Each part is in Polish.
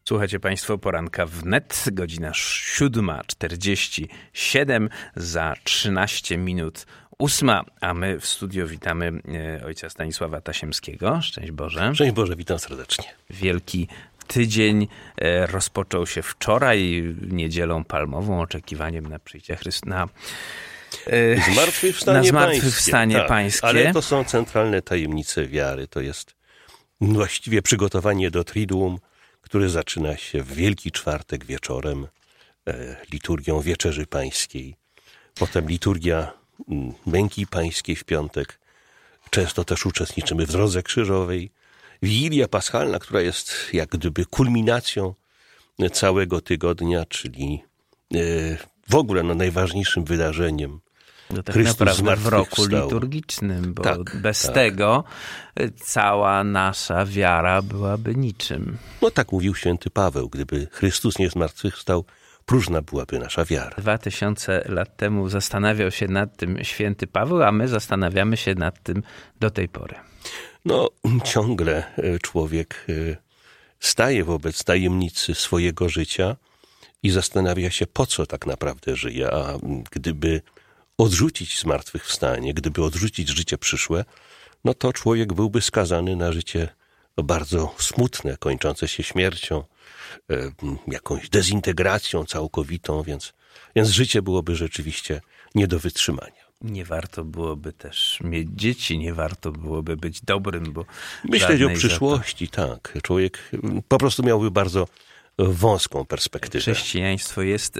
Słuchajcie Państwo poranka wnet, godzina 7:47, za 13 minut 8, a my w studio witamy ojca Stanisława Tasiemskiego. Szczęść Boże. Szczęść Boże, witam serdecznie. Wielki tydzień rozpoczął się wczoraj, niedzielą palmową, oczekiwaniem na przyjście Chrystusa. Zmartwychwstanie pańskie. Ale to są centralne tajemnice wiary. To jest właściwie przygotowanie do Triduum, które zaczyna się w Wielki Czwartek wieczorem, liturgią Wieczerzy Pańskiej. Potem liturgia Męki Pańskiej w piątek. Często też uczestniczymy w Drodze Krzyżowej. Wigilia Paschalna, która jest jak gdyby kulminacją całego tygodnia, czyli w ogóle najważniejszym wydarzeniem. No tak Chrystus naprawdę w roku zmartwychwstał. liturgicznym, bo bez tego cała nasza wiara byłaby niczym. No tak mówił święty Paweł. Gdyby Chrystus nie zmartwychwstał, próżna byłaby nasza wiara. 2000 lat temu zastanawiał się nad tym święty Paweł, a my zastanawiamy się nad tym do tej pory. No, ciągle człowiek staje wobec tajemnicy swojego życia i zastanawia się, po co tak naprawdę żyje. A gdyby odrzucić zmartwychwstanie, gdyby odrzucić życie przyszłe, no to człowiek byłby skazany na życie bardzo smutne, kończące się śmiercią, jakąś dezintegracją całkowitą, więc życie byłoby rzeczywiście nie do wytrzymania. Nie warto byłoby też mieć dzieci, nie warto byłoby być dobrym, bo myśleć o przyszłości, tak. Człowiek po prostu miałby bardzo wąską perspektywę. Chrześcijaństwo jest,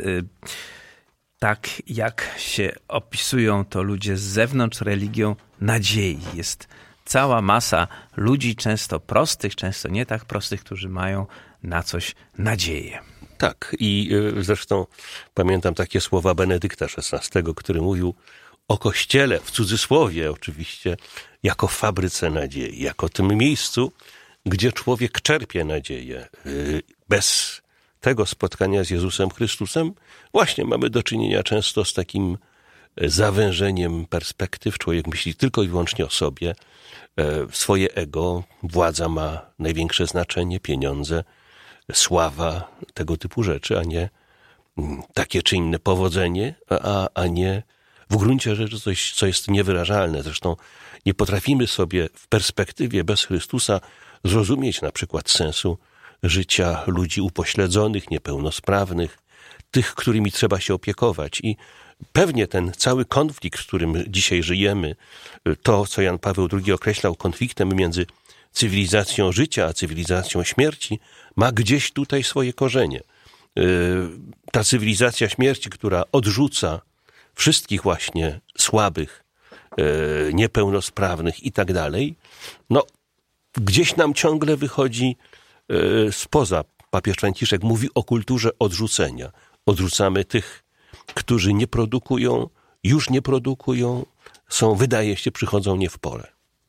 tak jak się opisują to ludzie z zewnątrz, religią nadziei. Jest cała masa ludzi, często prostych, często nie tak prostych, którzy mają na coś nadzieję. Tak, i zresztą pamiętam takie słowa Benedykta XVI, który mówił o Kościele, w cudzysłowie oczywiście, jako fabryce nadziei, jako tym miejscu, gdzie człowiek czerpie nadzieję. Bez tego spotkania z Jezusem Chrystusem właśnie mamy do czynienia często z takim zawężeniem perspektyw. Człowiek myśli tylko i wyłącznie o sobie, swoje ego, władza ma największe znaczenie, pieniądze, sława, tego typu rzeczy, a nie takie czy inne powodzenie, a nie w gruncie rzeczy coś, co jest niewyrażalne. Zresztą nie potrafimy sobie w perspektywie bez Chrystusa zrozumieć na przykład sensu życia ludzi upośledzonych, niepełnosprawnych, tych, którymi trzeba się opiekować. I pewnie ten cały konflikt, w którym dzisiaj żyjemy, to, co Jan Paweł II określał konfliktem między cywilizacją życia a cywilizacją śmierci, ma gdzieś tutaj swoje korzenie. Ta cywilizacja śmierci, która odrzuca wszystkich właśnie słabych, niepełnosprawnych i tak dalej, no gdzieś nam ciągle wychodzi spoza. Papież Franciszek mówi o kulturze odrzucenia. Odrzucamy tych, którzy nie produkują, już nie produkują, wydaje się, przychodzą nie w porę.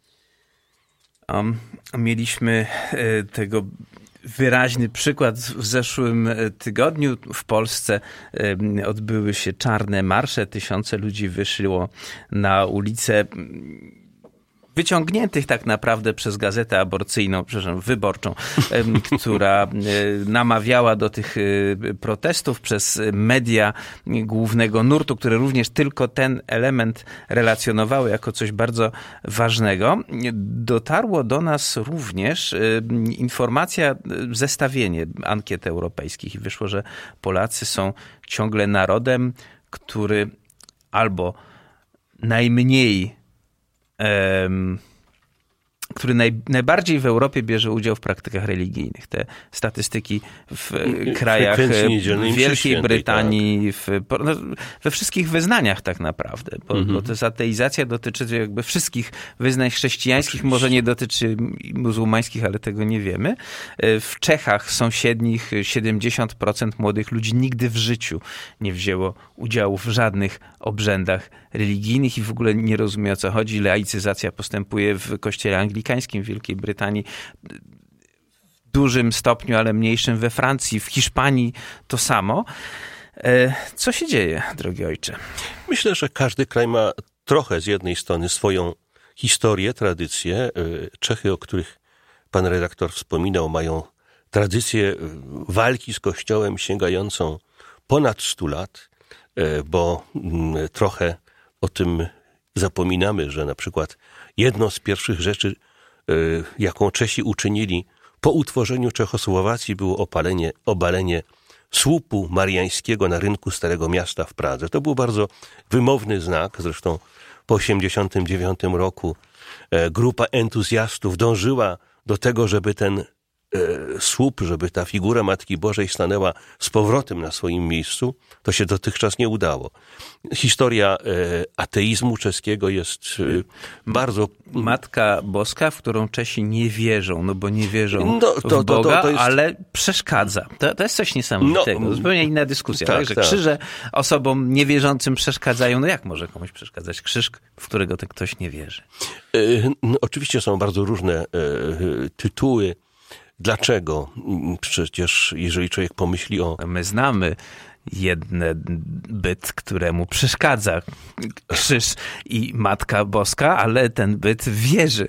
Mieliśmy tego wyraźny przykład w zeszłym tygodniu. W Polsce odbyły się czarne marsze. Tysiące ludzi wyszło na ulicę, wyciągniętych tak naprawdę przez gazetę aborcyjną, wyborczą, która namawiała do tych protestów przez media głównego nurtu, które również tylko ten element relacjonowały jako coś bardzo ważnego. Dotarło do nas również informacja, zestawienie ankiet europejskich i wyszło, że Polacy są ciągle narodem, który albo najmniej który najbardziej w Europie bierze udział w praktykach religijnych. Te statystyki w krajach Wielkiej Brytanii, we wszystkich wyznaniach tak naprawdę, bo to ateizacja dotyczy jakby wszystkich wyznań chrześcijańskich, oczywiście. Może nie dotyczy muzułmańskich, ale tego nie wiemy. W Czechach sąsiednich 70% młodych ludzi nigdy w życiu nie wzięło udziału w żadnych obrzędach religijnych i w ogóle nie rozumie, o co chodzi. Laicyzacja postępuje w kościele anglikańskim w Wielkiej Brytanii w dużym stopniu, ale mniejszym we Francji, w Hiszpanii to samo. Co się dzieje, drogi ojcze? Myślę, że każdy kraj ma trochę z jednej strony swoją historię, tradycję. Czechy, o których pan redaktor wspominał, mają tradycję walki z Kościołem sięgającą ponad 100 lat, bo trochę o tym zapominamy, że na przykład jedną z pierwszych rzeczy, jaką Czesi uczynili po utworzeniu Czechosłowacji, było obalenie słupu mariańskiego na rynku Starego Miasta w Pradze. To był bardzo wymowny znak, zresztą po 1989 roku grupa entuzjastów dążyła do tego, żeby ten słup, żeby ta figura Matki Bożej stanęła z powrotem na swoim miejscu. To się dotychczas nie udało. Historia ateizmu czeskiego jest bardzo... Matka Boska, w którą Czesi nie wierzą, no bo nie wierzą w Boga, to jest... ale przeszkadza. To jest coś niesamowitego. Zupełnie inna dyskusja. Tak, że krzyże osobom niewierzącym przeszkadzają. No jak może komuś przeszkadzać krzyż, w którego ten ktoś nie wierzy? Oczywiście są bardzo różne tytuły. Dlaczego? Przecież jeżeli człowiek pomyśli o... My znamy jeden byt, któremu przeszkadza krzyż i Matka Boska, ale ten byt wierzy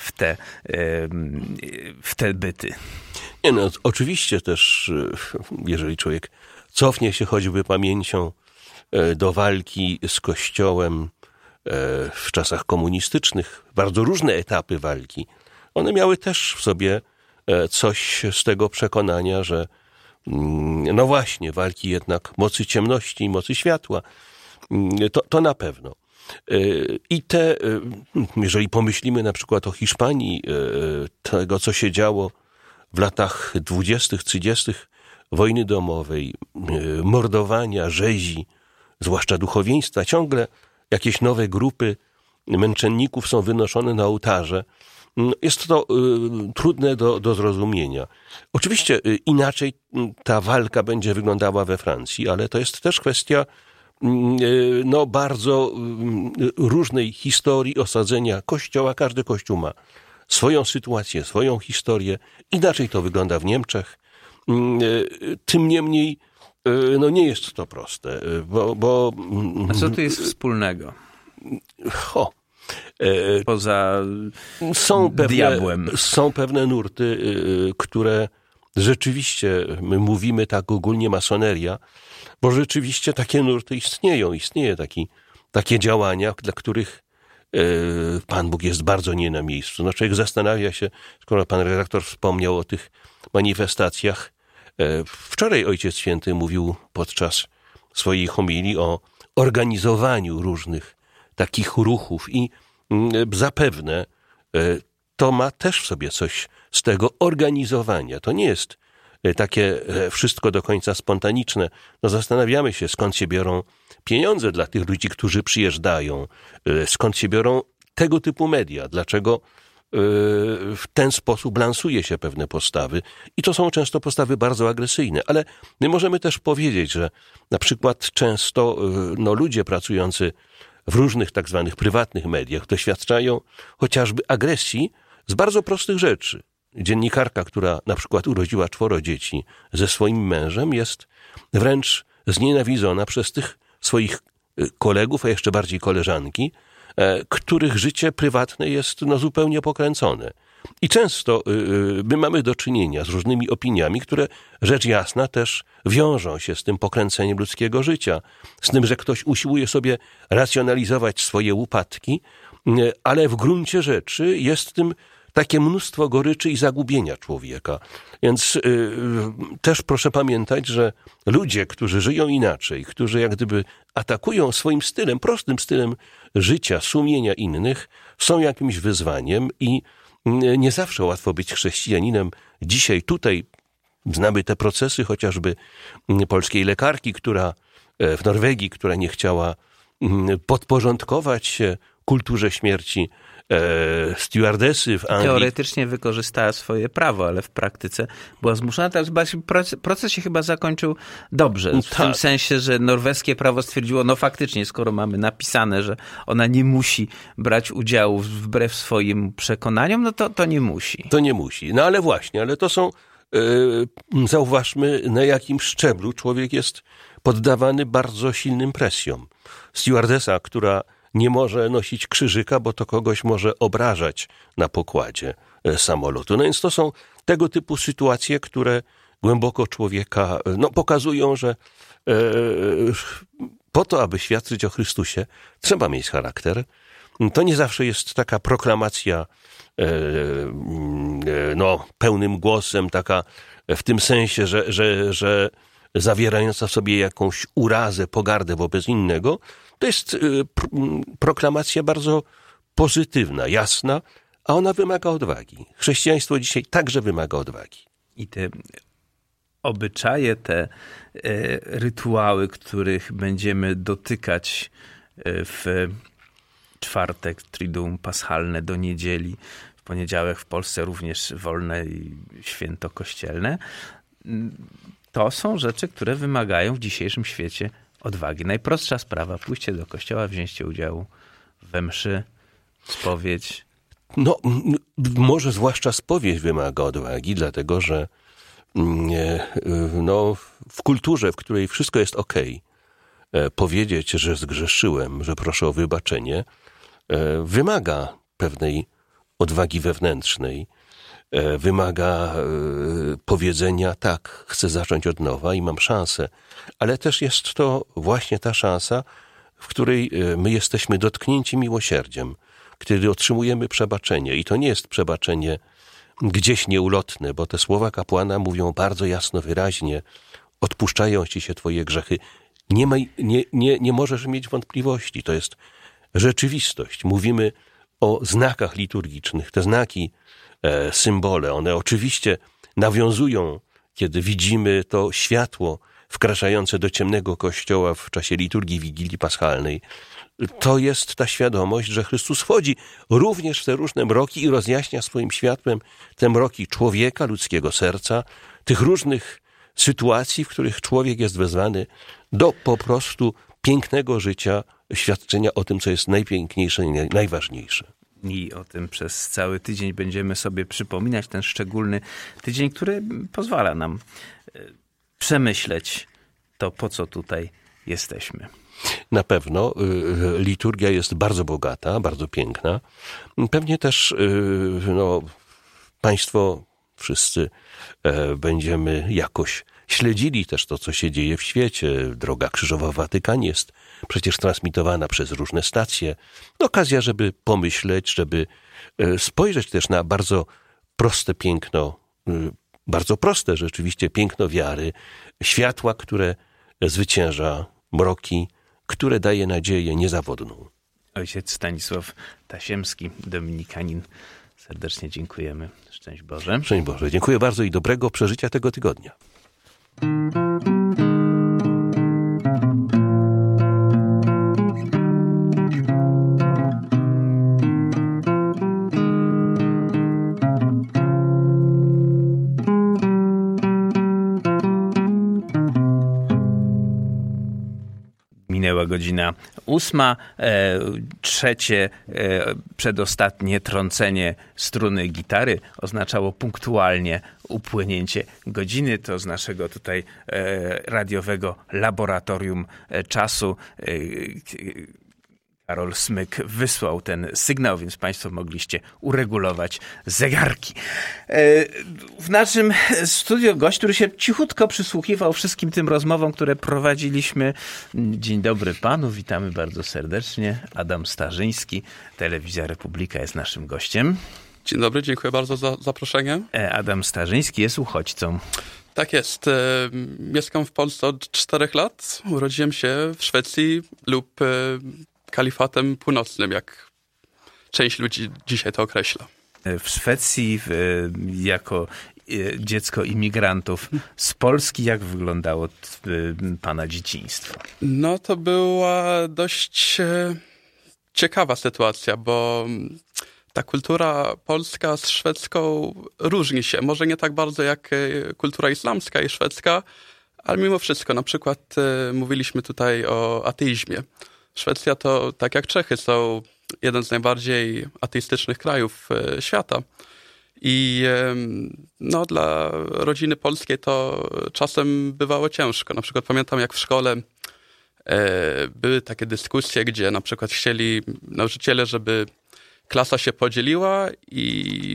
w te byty. Nie, no, oczywiście też, jeżeli człowiek cofnie się choćby pamięcią do walki z Kościołem w czasach komunistycznych, bardzo różne etapy walki, one miały też w sobie coś z tego przekonania, że no właśnie, walki jednak mocy ciemności i mocy światła, to na pewno. I jeżeli pomyślimy na przykład o Hiszpanii, tego co się działo w latach 20., 30. wojny domowej, mordowania, rzezi, zwłaszcza duchowieństwa, ciągle jakieś nowe grupy męczenników są wynoszone na ołtarze. Jest to trudne do zrozumienia. Oczywiście inaczej ta walka będzie wyglądała we Francji, ale to jest też kwestia bardzo różnej historii osadzenia Kościoła. Każdy Kościół ma swoją sytuację, swoją historię. Inaczej to wygląda w Niemczech. Tym niemniej nie jest to proste, bo... A co tu jest wspólnego? Poza diabłem. Są pewne nurty, które rzeczywiście, my mówimy tak ogólnie masoneria, bo rzeczywiście takie nurty istnieją. Istnieje takie działania, dla których Pan Bóg jest bardzo nie na miejscu. No, człowiek zastanawia się, skoro pan redaktor wspomniał o tych manifestacjach. Wczoraj Ojciec Święty mówił podczas swojej homilii o organizowaniu różnych takich ruchów i zapewne to ma też w sobie coś z tego organizowania. To nie jest takie wszystko do końca spontaniczne. No zastanawiamy się, skąd się biorą pieniądze dla tych ludzi, którzy przyjeżdżają, skąd się biorą tego typu media, dlaczego w ten sposób lansuje się pewne postawy i to są często postawy bardzo agresyjne, ale my możemy też powiedzieć, że na przykład często ludzie pracujący w różnych tak zwanych prywatnych mediach doświadczają chociażby agresji z bardzo prostych rzeczy. Dziennikarka, która na przykład urodziła 4 dzieci ze swoim mężem, jest wręcz znienawidzona przez tych swoich kolegów, a jeszcze bardziej koleżanki, których życie prywatne jest zupełnie pokręcone. I często my mamy do czynienia z różnymi opiniami, które rzecz jasna też wiążą się z tym pokręceniem ludzkiego życia, z tym, że ktoś usiłuje sobie racjonalizować swoje upadki, ale w gruncie rzeczy jest w tym takie mnóstwo goryczy i zagubienia człowieka. Więc też proszę pamiętać, że ludzie, którzy żyją inaczej, którzy jak gdyby atakują swoim stylem, prostym stylem życia, sumienia innych, są jakimś wyzwaniem i nie zawsze łatwo być chrześcijaninem. Dzisiaj tutaj znamy te procesy chociażby polskiej lekarki, która w Norwegii, która nie chciała podporządkować się kulturze śmierci, stewardesy w Anglii. Teoretycznie wykorzystała swoje prawo, ale w praktyce była zmuszona. Proces się chyba zakończył dobrze. W tym sensie, że norweskie prawo stwierdziło, faktycznie, skoro mamy napisane, że ona nie musi brać udziału wbrew swoim przekonaniom, to nie musi. To nie musi. No ale właśnie, ale to są, zauważmy, na jakim szczeblu człowiek jest poddawany bardzo silnym presjom. Stewardesa, która nie może nosić krzyżyka, bo to kogoś może obrażać na pokładzie samolotu. No więc to są tego typu sytuacje, które głęboko człowieka pokazują, że po to, aby świadczyć o Chrystusie, trzeba mieć charakter. To nie zawsze jest taka proklamacja pełnym głosem, taka w tym sensie, że zawierająca w sobie jakąś urazę, pogardę wobec innego. To jest proklamacja bardzo pozytywna, jasna, a ona wymaga odwagi. Chrześcijaństwo dzisiaj także wymaga odwagi. I te obyczaje, te rytuały, których będziemy dotykać w czwartek, Triduum Paschalne do niedzieli, w poniedziałek w Polsce również wolne i święto kościelne, to są rzeczy, które wymagają w dzisiejszym świecie odwagi. Najprostsza sprawa, pójście do kościoła, wzięcie udziału we mszy, spowiedź. Może zwłaszcza spowiedź wymaga odwagi, dlatego że w kulturze, w której wszystko jest okej, powiedzieć, że zgrzeszyłem, że proszę o wybaczenie, wymaga pewnej odwagi wewnętrznej, wymaga powiedzenia, tak, chcę zacząć od nowa i mam szansę, ale też jest to właśnie ta szansa, w której my jesteśmy dotknięci miłosierdziem, kiedy otrzymujemy przebaczenie. I to nie jest przebaczenie gdzieś nieulotne, bo te słowa kapłana mówią bardzo jasno, wyraźnie, odpuszczają ci się twoje grzechy. Nie możesz mieć wątpliwości, to jest rzeczywistość. Mówimy o znakach liturgicznych. Te znaki, symbole, one oczywiście nawiązują, kiedy widzimy to światło wkraczające do ciemnego kościoła w czasie liturgii Wigilii Paschalnej. To jest ta świadomość, że Chrystus wchodzi również w te różne mroki i rozjaśnia swoim światłem te mroki człowieka, ludzkiego serca, tych różnych sytuacji, w których człowiek jest wezwany do po prostu pięknego życia, świadczenia o tym, co jest najpiękniejsze i najważniejsze. I o tym przez cały tydzień będziemy sobie przypominać, ten szczególny tydzień, który pozwala nam przemyśleć to, po co tutaj jesteśmy. Na pewno liturgia jest bardzo bogata, bardzo piękna. Pewnie też Państwo wszyscy będziemy jakoś śledzili też to, co się dzieje w świecie. Droga krzyżowa w Watykanie jest przecież transmitowana przez różne stacje. Okazja, żeby pomyśleć, żeby spojrzeć też na bardzo proste piękno, bardzo proste rzeczywiście piękno wiary, światła, które zwycięża mroki, które daje nadzieję niezawodną. Ojciec Stanisław Tasiemski, dominikanin. Serdecznie dziękujemy. Szczęść Boże. Szczęść Boże. Dziękuję bardzo i dobrego przeżycia tego tygodnia. Minęła godzina 8, trzecie, przedostatnie trącenie struny gitary oznaczało punktualnie upłynięcie godziny. To z naszego tutaj radiowego laboratorium czasu Karol Smyk wysłał ten sygnał, więc Państwo mogliście uregulować zegarki. W naszym studiu gość, który się cichutko przysłuchiwał wszystkim tym rozmowom, które prowadziliśmy. Dzień dobry Panu, witamy bardzo serdecznie. Adam Starzyński, Telewizja Republika jest naszym gościem. Dzień dobry, dziękuję bardzo za zaproszenie. Adam Starzyński jest uchodźcą. Tak jest. Mieszkam w Polsce od 4 lat. Urodziłem się w Szwecji lub Kalifatem Północnym, jak część ludzi dzisiaj to określa. W Szwecji jako dziecko imigrantów z Polski, jak wyglądało Pana dzieciństwo? No to była dość ciekawa sytuacja, bo ta kultura polska z szwedzką różni się. Może nie tak bardzo jak kultura islamska i szwedzka, ale mimo wszystko. Na przykład mówiliśmy tutaj o ateizmie. Szwecja to, tak jak Czechy, są jeden z najbardziej ateistycznych krajów świata. I no, dla rodziny polskiej to czasem bywało ciężko. Na przykład pamiętam, jak w szkole były takie dyskusje, gdzie na przykład chcieli nauczyciele, żeby klasa się podzieliła i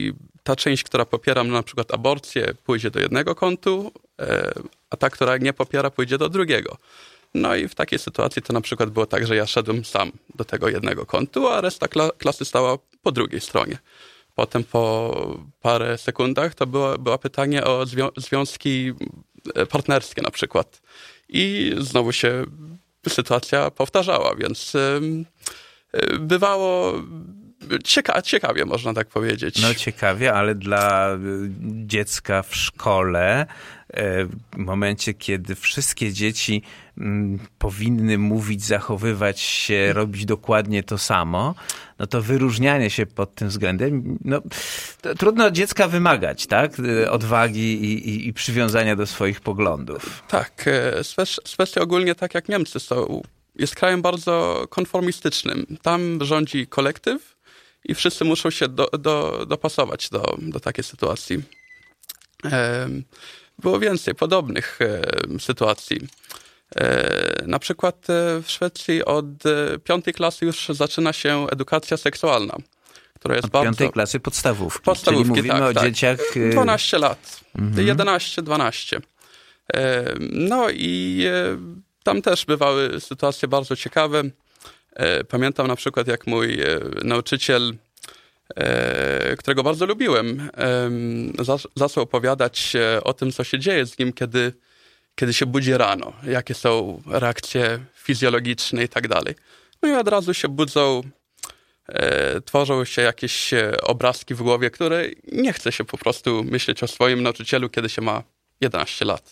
ta część, która popiera na przykład aborcję, pójdzie do jednego kontu, a ta, która nie popiera, pójdzie do drugiego. No i w takiej sytuacji to na przykład było tak, że ja szedłem sam do tego jednego kontu, a reszta klasy stała po drugiej stronie. Potem po parę sekundach to było pytanie o związki partnerskie na przykład. I znowu się sytuacja powtarzała, więc bywało ciekawie, można tak powiedzieć. No ciekawie, ale dla dziecka w szkole, w momencie, kiedy wszystkie dzieci powinny mówić, zachowywać się, robić dokładnie to samo, no to wyróżnianie się pod tym względem, no trudno od dziecka wymagać, tak? Odwagi i przywiązania do swoich poglądów. Tak, Szwecja ogólnie, tak jak Niemcy jest krajem bardzo konformistycznym. Tam rządzi kolektyw i wszyscy muszą się dopasować do takiej sytuacji. Było więcej podobnych sytuacji. Na przykład w Szwecji od 5. klasy już zaczyna się edukacja seksualna, która jest od 5. klasy podstawówki. Czyli mówimy o dzieciach... 12 lat. 11-12. No i tam też bywały sytuacje bardzo ciekawe. Pamiętam na przykład, jak mój nauczyciel, którego bardzo lubiłem, zaczął opowiadać o tym, co się dzieje z nim, kiedy się budzi rano, jakie są reakcje fizjologiczne i tak dalej. No i od razu się budzą, tworzą się jakieś obrazki w głowie, które nie chce się po prostu myśleć o swoim nauczycielu, kiedy się ma 11 lat.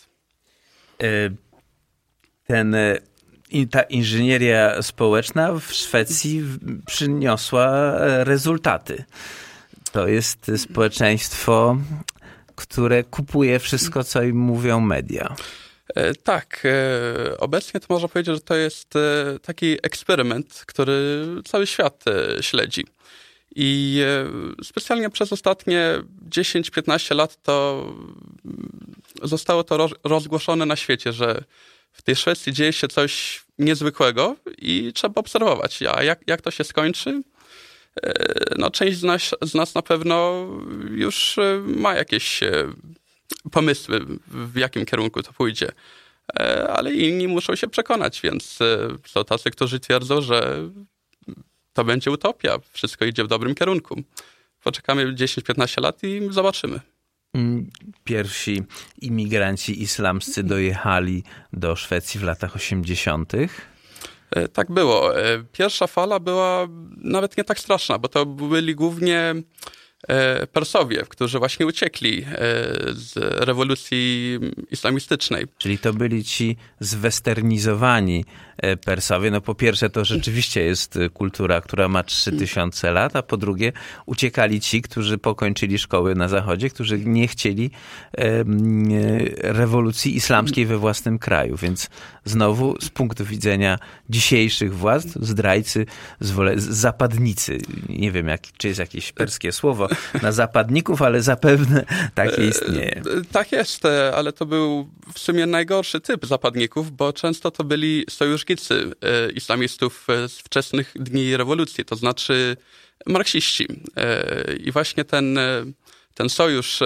Ta inżynieria społeczna w Szwecji przyniosła rezultaty. To jest społeczeństwo, które kupuje wszystko, co im mówią media. Tak, obecnie to można powiedzieć, że to jest taki eksperyment, który cały świat śledzi. I specjalnie przez ostatnie 10-15 lat to zostało to rozgłoszone na świecie, że w tej Szwecji dzieje się coś niezwykłego i trzeba obserwować. A jak to się skończy? No, część z nas na pewno już ma jakieś pomysły, w jakim kierunku to pójdzie. Ale inni muszą się przekonać, więc są tacy, którzy twierdzą, że to będzie utopia, wszystko idzie w dobrym kierunku. Poczekamy 10-15 lat i zobaczymy. Pierwsi imigranci islamscy dojechali do Szwecji w latach 80. Tak było. Pierwsza fala była nawet nie tak straszna, bo to byli głównie Persowie, którzy właśnie uciekli z rewolucji islamistycznej. Czyli to byli ci zwesternizowani Persowie. No po pierwsze to rzeczywiście jest kultura, która ma 3000 lat, a po drugie uciekali ci, którzy pokończyli szkoły na zachodzie, którzy nie chcieli rewolucji islamskiej we własnym kraju. Więc znowu z punktu widzenia dzisiejszych władz zdrajcy, zapadnicy. Nie wiem, czy jest jakieś perskie słowo na zapadników, ale zapewne takie istnieje. Tak jest, ale to był w sumie najgorszy typ zapadników, bo często to byli sojusznicy islamistów z wczesnych dni rewolucji, to znaczy marksiści. I właśnie ten sojusz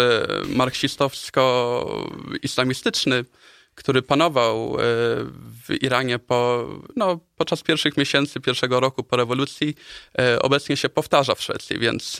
marksistowsko-islamistyczny, który panował w Iranie podczas pierwszych miesięcy, pierwszego roku po rewolucji, obecnie się powtarza w Szwecji, więc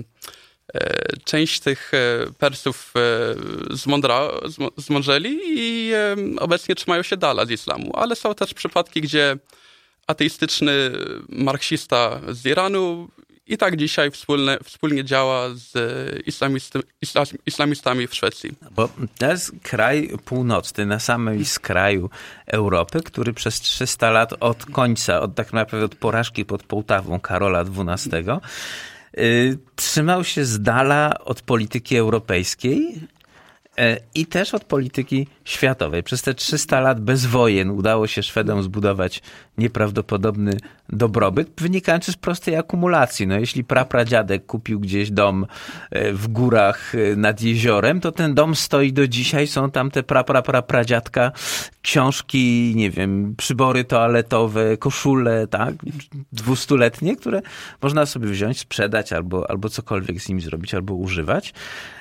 część tych Persów zmądrzeli i obecnie trzymają się dala z islamu, ale są też przypadki, gdzie ateistyczny marksista z Iranu i tak dzisiaj wspólnie działa z islamistami w Szwecji. Bo to jest kraj północny, na samym skraju Europy, który przez 300 lat od tak naprawdę od porażki pod Połtawą Karola XII, trzymał się z dala od polityki europejskiej I też od polityki światowej. Przez te 300 lat bez wojen udało się Szwedom zbudować nieprawdopodobny dobrobyt, wynikający z prostej akumulacji. No, jeśli prapradziadek kupił gdzieś dom w górach nad jeziorem, to ten dom stoi do dzisiaj. Są tam te pradziadka, książki, nie wiem, przybory toaletowe, koszule, tak, 200-letnie, które można sobie wziąć, sprzedać albo cokolwiek z nimi zrobić, albo używać.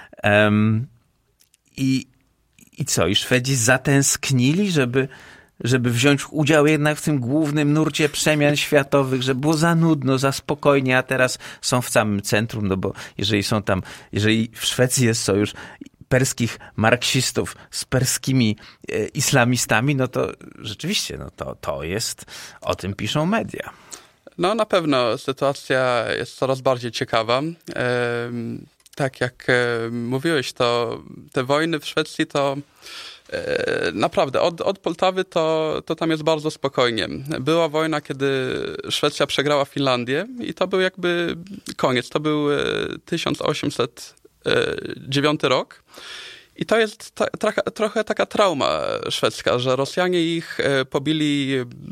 I co? I Szwedzi zatęsknili, żeby wziąć udział jednak w tym głównym nurcie przemian światowych, że było za nudno, za spokojnie, a teraz są w samym centrum, no bo jeżeli w Szwecji jest sojusz perskich marksistów z perskimi islamistami, no to rzeczywiście, no to jest, o tym piszą media. No na pewno sytuacja jest coraz bardziej ciekawa. Tak jak mówiłeś, to te wojny w Szwecji to naprawdę od Poltawy to tam jest bardzo spokojnie. Była wojna, kiedy Szwecja przegrała Finlandię i to był jakby koniec. To był 1809 rok. I to jest trochę taka trauma szwedzka, że Rosjanie ich pobili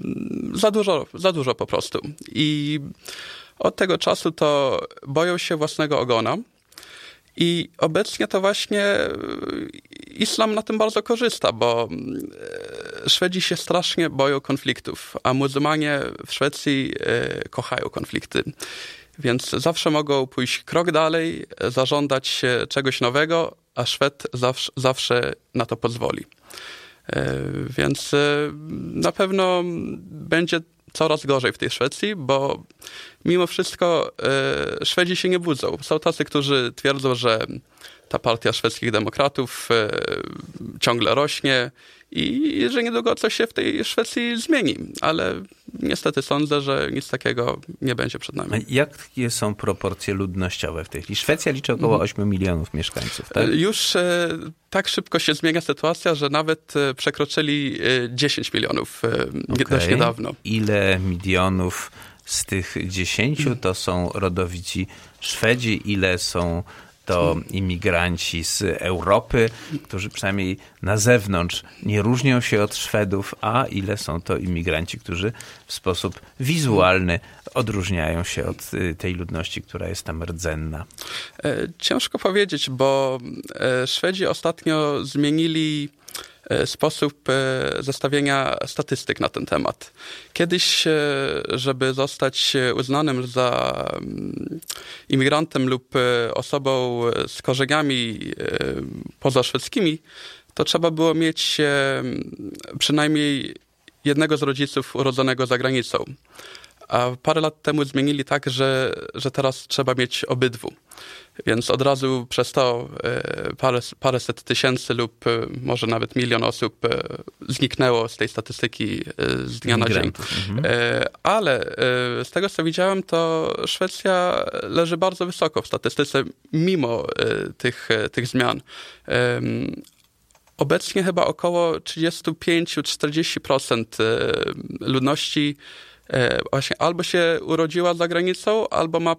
za dużo po prostu. I od tego czasu to boją się własnego ogona. I obecnie to właśnie islam na tym bardzo korzysta, bo Szwedzi się strasznie boją konfliktów, a muzułmanie w Szwecji kochają konflikty. Więc zawsze mogą pójść krok dalej, zażądać czegoś nowego, a Szwed zawsze na to pozwoli. Więc na pewno będzie coraz gorzej w tej Szwecji, bo mimo wszystko Szwedzi się nie budzą. Są tacy, którzy twierdzą, że ta partia szwedzkich demokratów ciągle rośnie i że niedługo coś się w tej Szwecji zmieni. Ale niestety sądzę, że nic takiego nie będzie przed nami. A jakie są proporcje ludnościowe w tej chwili? Szwecja liczy około 8 milionów mieszkańców, tak? Już tak szybko się zmienia sytuacja, że nawet przekroczyli 10 milionów dość niedawno. Ile milionów z tych 10 to są rodowici Szwedzi? Ile są to imigranci z Europy, którzy przynajmniej na zewnątrz nie różnią się od Szwedów, a ile są to imigranci, którzy w sposób wizualny odróżniają się od tej ludności, która jest tam rdzenna? Ciężko powiedzieć, bo Szwedzi ostatnio zmienili sposób zestawienia statystyk na ten temat. Kiedyś, żeby zostać uznanym za imigrantem lub osobą z korzeniami pozaszwedzkimi, to trzeba było mieć przynajmniej jednego z rodziców urodzonego za granicą. A parę lat temu zmienili tak, że teraz trzeba mieć obydwu. Więc od razu przez to paręset tysięcy lub może nawet 1 000 000 osób zniknęło z tej statystyki z dnia na dzień. Ale z tego, co widziałem, to Szwecja leży bardzo wysoko w statystyce mimo tych zmian. Obecnie chyba około 35-40% ludności właśnie albo się urodziła za granicą, albo ma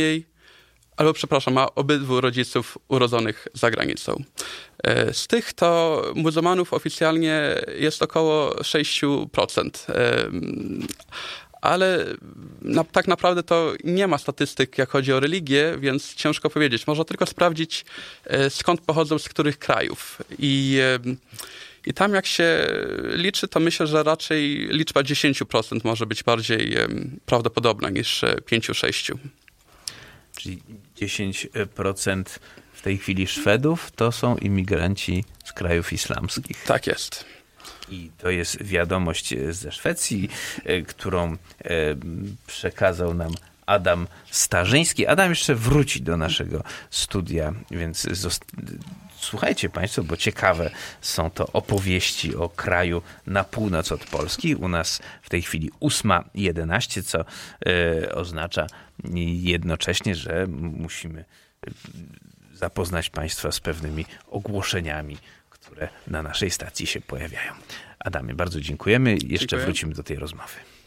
ma obydwu rodziców urodzonych za granicą. Z tych to muzułmanów oficjalnie jest około 6%. Ale tak naprawdę to nie ma statystyk, jak chodzi o religię, więc ciężko powiedzieć. Można tylko sprawdzić, skąd pochodzą, z których krajów. I tam jak się liczy, to myślę, że raczej liczba 10% może być bardziej prawdopodobna niż 5-6%. Czyli 10% w tej chwili Szwedów to są imigranci z krajów islamskich. Tak jest. I to jest wiadomość ze Szwecji, którą przekazał nam Adam Starzyński. Adam jeszcze wróci do naszego studia, więc słuchajcie Państwo, bo ciekawe są to opowieści o kraju na północ od Polski. U nas w tej chwili 8:11, co oznacza jednocześnie, że musimy zapoznać Państwa z pewnymi ogłoszeniami, które na naszej stacji się pojawiają. Adamie, bardzo dziękujemy. Jeszcze wrócimy do tej rozmowy.